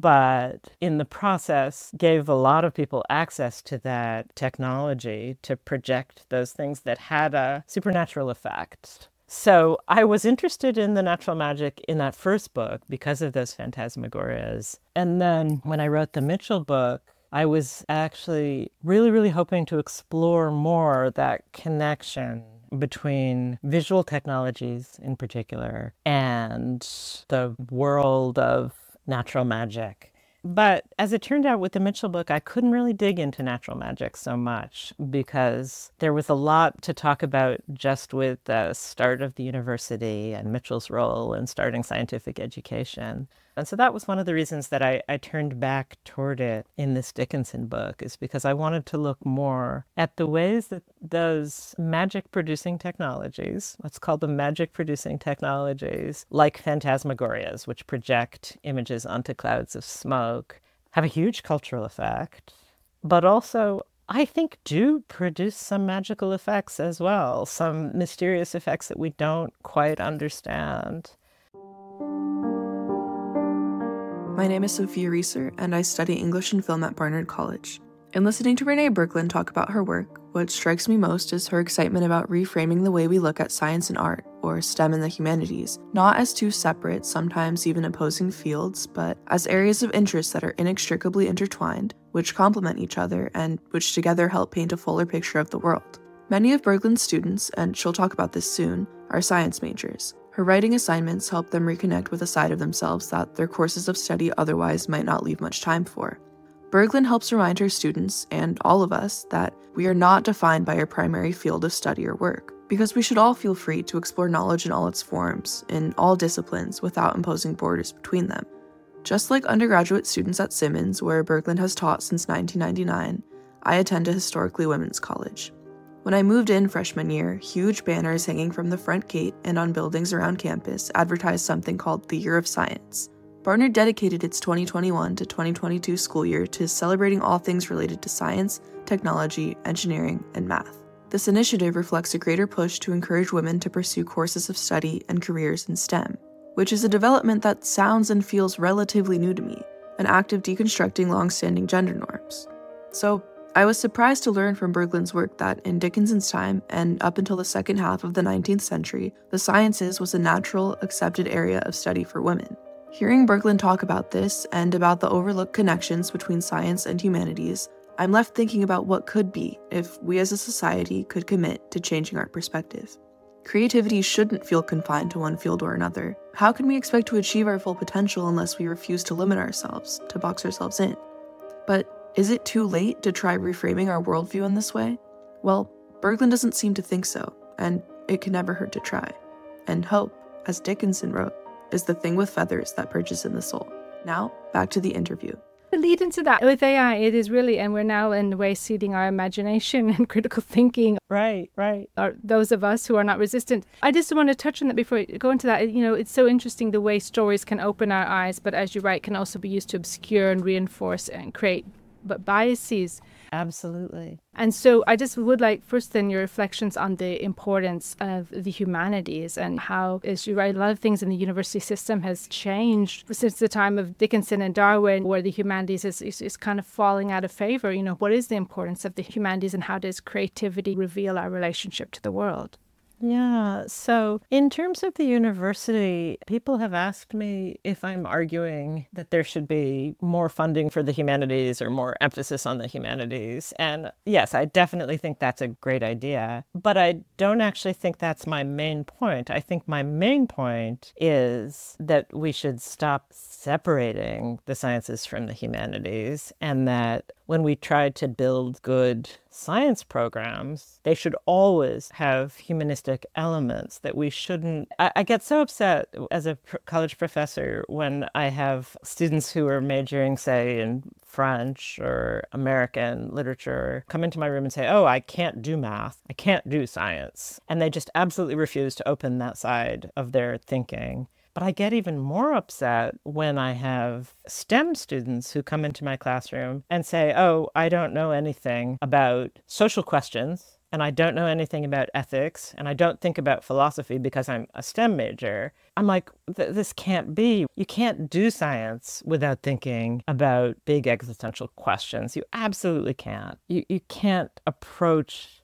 But in the process gave a lot of people access to that technology to project those things that had a supernatural effect. So I was interested in the natural magic in that first book because of those phantasmagorias. And then when I wrote the Mitchell book, I was actually really, really hoping to explore more that connection between visual technologies in particular and the world of natural magic. But as it turned out with the Mitchell book, I couldn't really dig into natural magic so much because there was a lot to talk about just with the start of the university and Mitchell's role in starting scientific education. And so that was one of the reasons that I turned back toward it in this Dickinson book, is because I wanted to look more at the ways that those magic-producing technologies, let's call them magic-producing technologies, like phantasmagorias, which project images onto clouds of smoke, have a huge cultural effect, but also I think do produce some magical effects as well, some mysterious effects that we don't quite understand. My name is Sophia Reeser, and I study English and film at Barnard College. In listening to Renee Brooklyn talk about her work, what strikes me most is her excitement about reframing the way we look at science and art, or STEM and the humanities, not as two separate, sometimes even opposing fields, but as areas of interest that are inextricably intertwined, which complement each other, and which together help paint a fuller picture of the world. Many of Berglund's students, and she'll talk about this soon, are science majors. Her writing assignments help them reconnect with a side of themselves that their courses of study otherwise might not leave much time for. Berglund helps remind her students, and all of us, that we are not defined by our primary field of study or work, because we should all feel free to explore knowledge in all its forms, in all disciplines, without imposing borders between them. Just like undergraduate students at Simmons, where Berglund has taught since 1999, I attend a historically women's college. When I moved in freshman year, huge banners hanging from the front gate and on buildings around campus advertised something called the Year of Science. Barnard dedicated its 2021 to 2022 school year to celebrating all things related to science, technology, engineering, and math. This initiative reflects a greater push to encourage women to pursue courses of study and careers in STEM, which is a development that sounds and feels relatively new to me, an act of deconstructing long-standing gender norms. So, I was surprised to learn from Berglund's work that in Dickinson's time, and up until the second half of the 19th century, the sciences was a natural, accepted area of study for women. Hearing Berglund talk about this, and about the overlooked connections between science and humanities, I'm left thinking about what could be if we as a society could commit to changing our perspective. Creativity shouldn't feel confined to one field or another. How can we expect to achieve our full potential unless we refuse to limit ourselves, to box ourselves in? But is it too late to try reframing our worldview in this way? Well, Berglund doesn't seem to think so, and it can never hurt to try. And hope, as Dickinson wrote, is the thing with feathers that perches in the soul. Now, back to the interview. To lead into that, with AI, it is really, and we're now in a way seeding our imagination and critical thinking. Right. Or those of us who are not resistant. I just want to touch on that before we go into that. It's so interesting the way stories can open our eyes, but as you write, can also be used to obscure and reinforce and create biases. Absolutely. And so I just would like first then your reflections on the importance of the humanities and how, as you write, a lot of things in the university system has changed since the time of Dickinson and Darwin, where the humanities is kind of falling out of favor. What is the importance of the humanities and how does creativity reveal our relationship to the world? Yeah, so in terms of the university, people have asked me if I'm arguing that there should be more funding for the humanities or more emphasis on the humanities. And yes, I definitely think that's a great idea, but I don't actually think that's my main point. I think my main point is that we should stop separating the sciences from the humanities, and that when we try to build good science programs, they should always have humanistic elements, that we shouldn't... I get so upset as a college professor when I have students who are majoring, say, in French or American literature come into my room and say, oh, I can't do math, I can't do science. And they just absolutely refuse to open that side of their thinking. But I get even more upset when I have STEM students who come into my classroom and say, oh, I don't know anything about social questions, and I don't know anything about ethics, and I don't think about philosophy because I'm a STEM major. I'm like, this can't be. You can't do science without thinking about big existential questions. You absolutely can't. You can't approach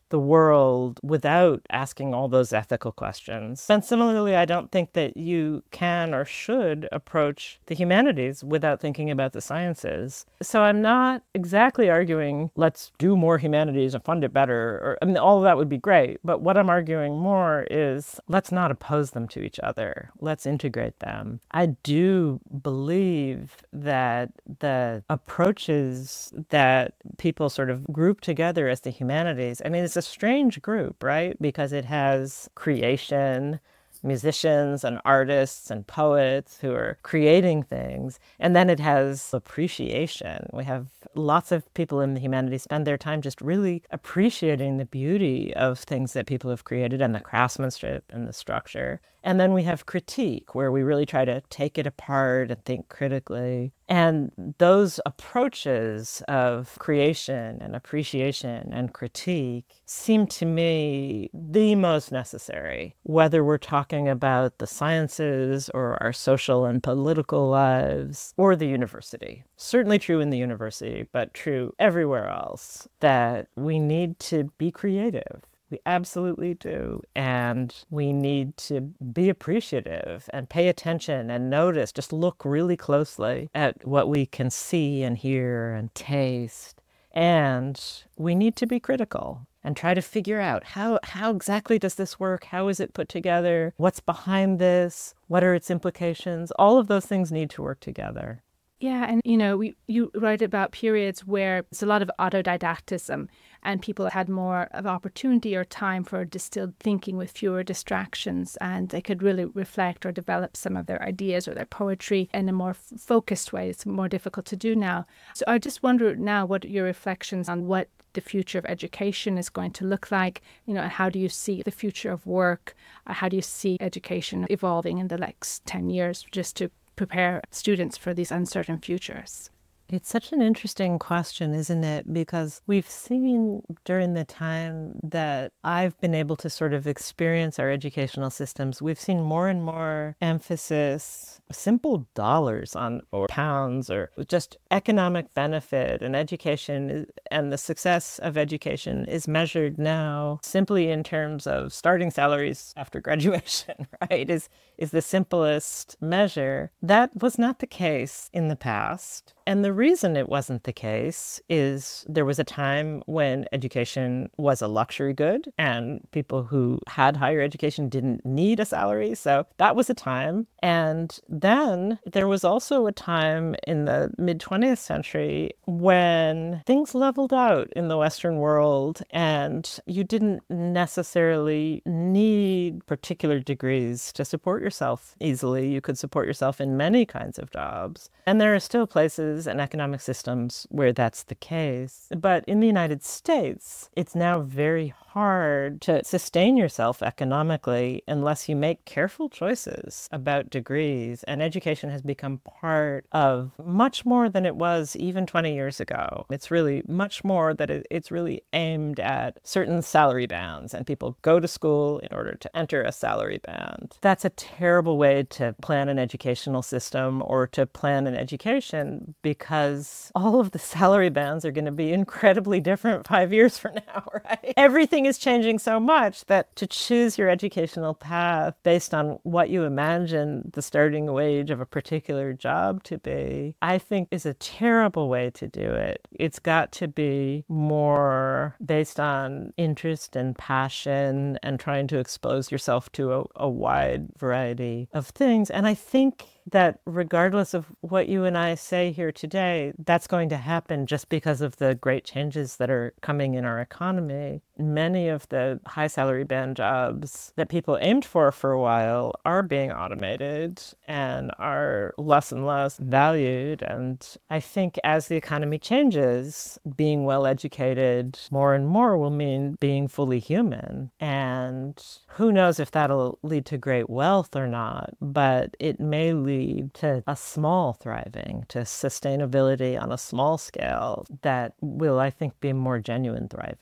the world without asking all those ethical questions. And similarly, I don't think that you can or should approach the humanities without thinking about the sciences. So I'm not exactly arguing, let's do more humanities and fund it better. I mean, all of that would be great. But what I'm arguing more is, let's not oppose them to each other. Let's integrate them. I do believe that the approaches that people sort of group together as the humanities, I mean, it's a strange group, right? Because it has creation, musicians and artists and poets who are creating things. And then it has appreciation. We have lots of people in the humanities spend their time just really appreciating the beauty of things that people have created and the craftsmanship and the structure. And then we have critique, where we really try to take it apart and think critically. And those approaches of creation and appreciation and critique seem to me the most necessary, whether we're talking about the sciences or our social and political lives or the university. Certainly true in the university, but true everywhere else, that we need to be creative. We absolutely do. And we need to be appreciative and pay attention and notice, just look really closely at what we can see and hear and taste. And we need to be critical and try to figure out how exactly does this work? How is it put together? What's behind this? What are its implications? All of those things need to work together. Yeah, and you write about periods where it's a lot of autodidactism and people had more of opportunity or time for distilled thinking with fewer distractions, and they could really reflect or develop some of their ideas or their poetry in a more focused way. It's more difficult to do now. So I just wonder now, what are your reflections on what the future of education is going to look like? How do you see the future of work? How do you see education evolving in the next 10 years, just to prepare students for these uncertain futures? It's such an interesting question, isn't it? Because we've seen during the time that I've been able to sort of experience our educational systems, we've seen more and more emphasis, simple dollars on, or pounds, or just economic benefit, and education and the success of education is measured now simply in terms of starting salaries after graduation, right? Is the simplest measure. That was not the case in the past. And the reason it wasn't the case is there was a time when education was a luxury good and people who had higher education didn't need a salary. So that was a time. And then there was also a time in the mid-20th century when things leveled out in the Western world and you didn't necessarily need particular degrees to support yourself easily. You could support yourself in many kinds of jobs. And there are still places and economic systems where that's the case. But in the United States, it's now very hard to sustain yourself economically unless you make careful choices about degrees. And education has become part of much more than it was even 20 years ago. It's really much more that it's really aimed at certain salary bands, and people go to school in order to enter a salary band. That's a terrible way to plan an educational system or to plan an education, because all of the salary bands are going to be incredibly different 5 years from now, right? Everything is changing so much that to choose your educational path based on what you imagine the starting wage of a particular job to be, I think is a terrible way to do it. It's got to be more based on interest and passion and trying to expose yourself to a wide variety of things. And I think that regardless of what you and I say here today, that's going to happen just because of the great changes that are coming in our economy. Many of the high salary band jobs that people aimed for a while are being automated and are less and less valued. And I think as the economy changes, being well educated more and more will mean being fully human. And who knows if that'll lead to great wealth or not, but it may lead to a small thriving, to sustainability on a small scale that will, I think, be more genuine thriving.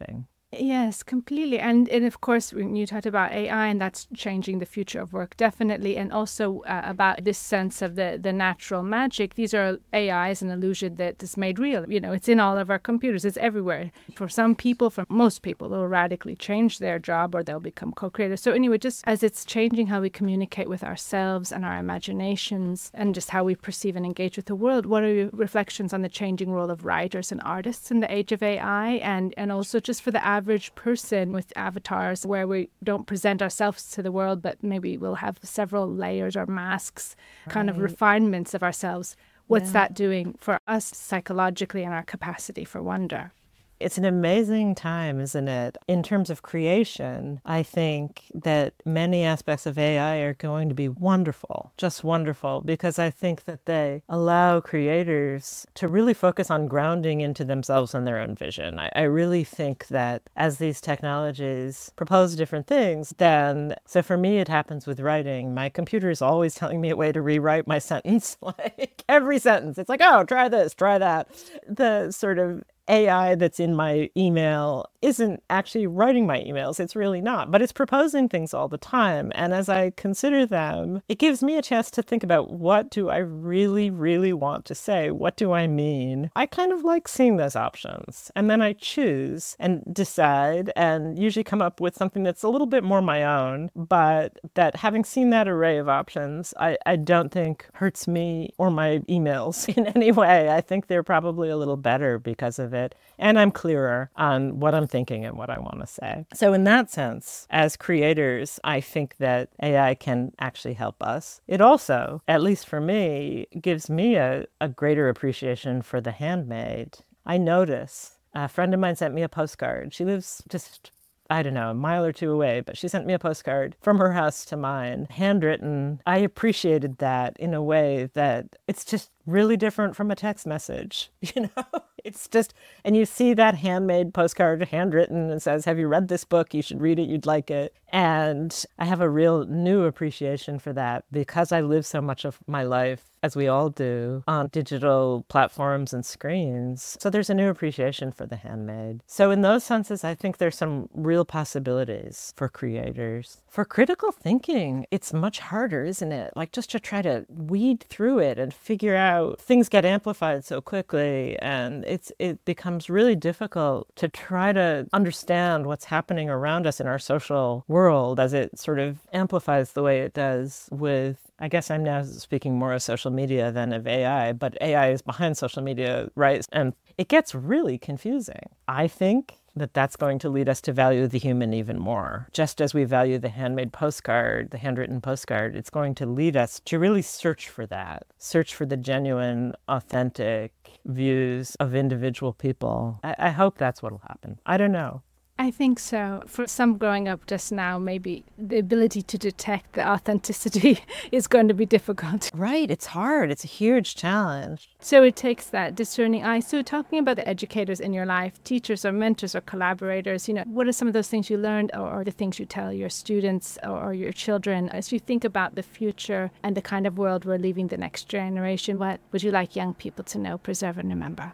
Yes, completely. And of course, when you talked about AI, and that's changing the future of work, definitely. And also about this sense of the natural magic. These are AI is an illusion that is made real. You know, it's in all of our computers. It's everywhere. For some people, for most people, they'll radically change their job or they'll become co-creators. So anyway, just as it's changing how we communicate with ourselves and our imaginations and just how we perceive and engage with the world, what are your reflections on the changing role of writers and artists in the age of AI? And also just for the average person with avatars where we don't present ourselves to the world, but maybe we'll have several layers or masks, kind of refinements of ourselves. What's that doing for us psychologically and our capacity for wonder? It's an amazing time, isn't it? In terms of creation, I think that many aspects of AI are going to be wonderful, just wonderful, because I think that they allow creators to really focus on grounding into themselves and their own vision. I really think that as these technologies propose different things, then, so for me, it happens with writing. My computer is always telling me a way to rewrite my sentence, like every sentence. It's like, oh, try this, try that. The sort of AI that's in my email isn't actually writing my emails. It's really not, but it's proposing things all the time. And as I consider them, it gives me a chance to think about, what do I really, really want to say? What do I mean? I kind of like seeing those options. And then I choose and decide and usually come up with something that's a little bit more my own, but that having seen that array of options, I don't think hurts me or my emails in any way. I think they're probably a little better because of it. And I'm clearer on what I'm thinking and what I want to say. So in that sense, as creators, I think that AI can actually help us. It also, at least for me, gives me a greater appreciation for the handmade. I notice a friend of mine sent me a postcard. She lives just, I don't know, a mile or two away, but she sent me a postcard from her house to mine, handwritten. I appreciated that in a way that it's just really different from a text message, you know? It's just, and you see that handmade postcard, handwritten, and says, have you read this book? You should read it. You'd like it. And I have a real new appreciation for that because I live so much of my life, as we all do, on digital platforms and screens. So there's a new appreciation for the handmade. So in those senses, I think there's some real possibilities for creators. For critical thinking, it's much harder, isn't it? Like just to try to weed through it and figure out, things get amplified so quickly, and it becomes really difficult to try to understand what's happening around us in our social world as it sort of amplifies the way it does with, I guess I'm now speaking more of social media than of AI, but AI is behind social media, right? And it gets really confusing. I think that that's going to lead us to value the human even more. Just as we value the handmade postcard, the handwritten postcard, it's going to lead us to really search for that, search for the genuine, authentic views of individual people. I hope that's what will happen. I don't know. I think so. For some growing up just now, maybe the ability to detect the authenticity is going to be difficult. Right. It's hard. It's a huge challenge. So it takes that discerning eye. So talking about the educators in your life, teachers or mentors or collaborators, what are some of those things you learned or the things you tell your students or your children as you think about the future and the kind of world we're leaving the next generation? What would you like young people to know, preserve, and remember?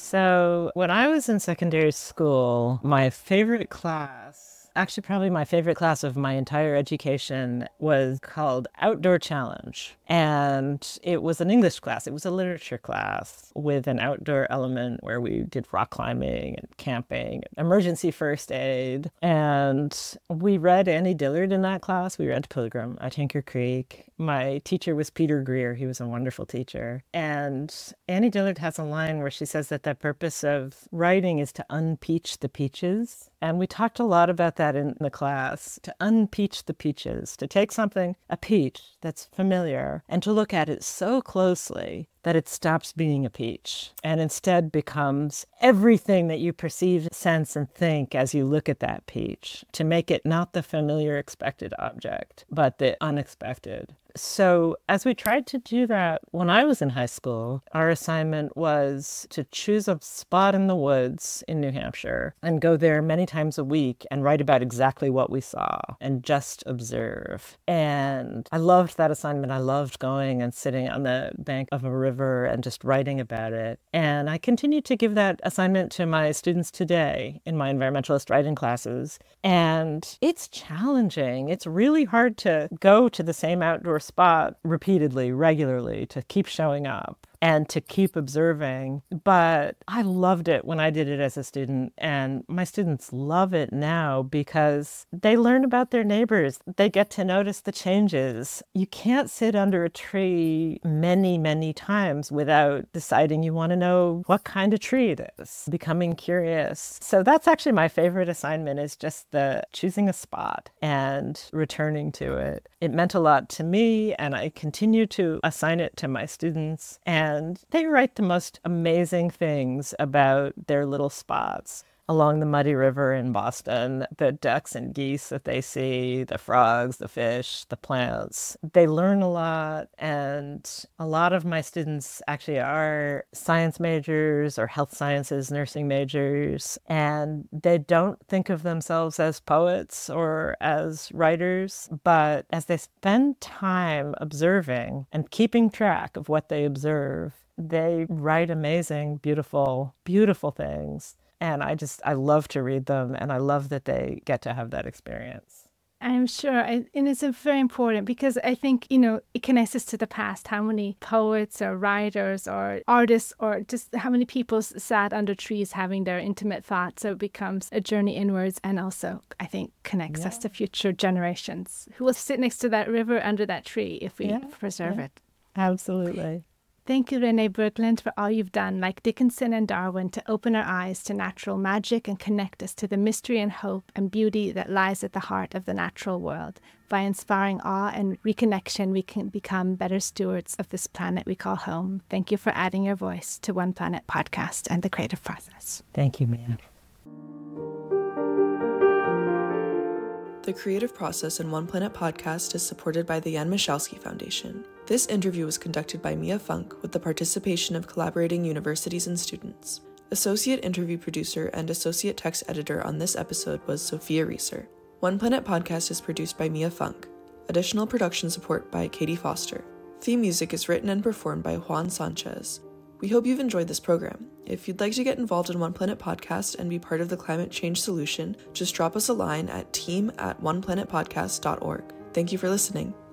So when I was in secondary school, my favorite class, actually probably my favorite class of my entire education, was called Outdoor Challenge. And it was an English class. It was a literature class with an outdoor element where we did rock climbing and camping, emergency first aid. And we read Annie Dillard in that class. We read Pilgrim at Tinker Creek. My teacher was Peter Greer. He was a wonderful teacher. And Annie Dillard has a line where she says that the purpose of writing is to unpeach the peaches. And we talked a lot about that in the class, to unpeach the peaches, to take something, a peach that's familiar, and to look at it so closely that it stops being a peach and instead becomes everything that you perceive, sense, and think as you look at that peach, to make it not the familiar expected object, but the unexpected. So as we tried to do that when I was in high school, our assignment was to choose a spot in the woods in New Hampshire and go there many times a week and write about exactly what we saw and just observe. And I loved that assignment. I loved going and sitting on the bank of a river river and just writing about it. And I continue to give that assignment to my students today in my environmentalist writing classes. And it's challenging. It's really hard to go to the same outdoor spot repeatedly, regularly, to keep showing up and to keep observing. But I loved it when I did it as a student, and my students love it now because they learn about their neighbors. They get to notice the changes. You can't sit under a tree many, many times without deciding you want to know what kind of tree it is, becoming curious. So that's actually my favorite assignment, is just the choosing a spot and returning to it. It meant a lot to me, and I continue to assign it to my students. And they write the most amazing things about their little spots along the muddy river in Boston, the ducks and geese that they see, the frogs, the fish, the plants. They learn a lot, and a lot of my students actually are science majors or health sciences nursing majors, and they don't think of themselves as poets or as writers, but as they spend time observing and keeping track of what they observe, they write amazing, beautiful, beautiful things. And I love to read them, and I love that they get to have that experience. I'm sure. And it's very important because I think, it connects us to the past. How many poets or writers or artists or just how many people sat under trees having their intimate thoughts. So it becomes a journey inwards, and also, I think, connects us to future generations who will sit next to that river under that tree if we preserve it. Absolutely. Thank you, Renee Berglund, for all you've done, like Dickinson and Darwin, to open our eyes to natural magic and connect us to the mystery and hope and beauty that lies at the heart of the natural world. By inspiring awe and reconnection, we can become better stewards of this planet we call home. Thank you for adding your voice to One Planet Podcast and the creative process. Thank you, Mia. The Creative Process in One Planet Podcast is supported by the Jan Michalski Foundation. This interview was conducted by Mia Funk with the participation of collaborating universities and students. Associate interview producer and associate text editor on this episode was Sophia Reeser. One Planet Podcast is produced by Mia Funk. Additional production support by Katie Foster. Theme music is written and performed by Juan Sanchez. We hope you've enjoyed this program. If you'd like to get involved in One Planet Podcast and be part of the climate change solution, just drop us a line at team@oneplanetpodcast.org. Thank you for listening.